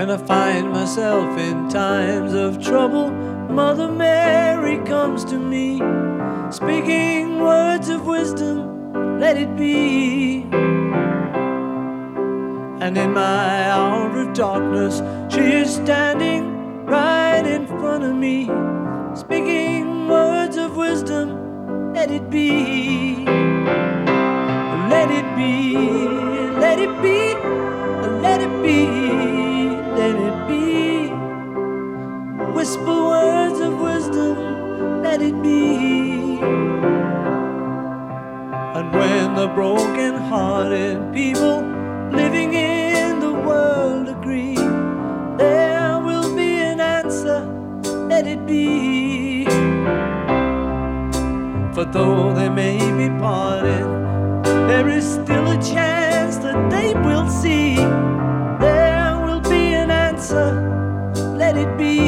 When I find myself in times of trouble, Mother Mary comes to me, speaking words of wisdom, let it be. And in my hour of darkness, she is standing right in front of me, speaking words of wisdom, let it be. Let it be, let it be, let it be, let it be. Whisper words of wisdom, let it be. And when the broken-hearted people living in the world agree, there will be an answer, let it be. For though they may be parted, there is still a chance that they will see. There will be an answer, let it be.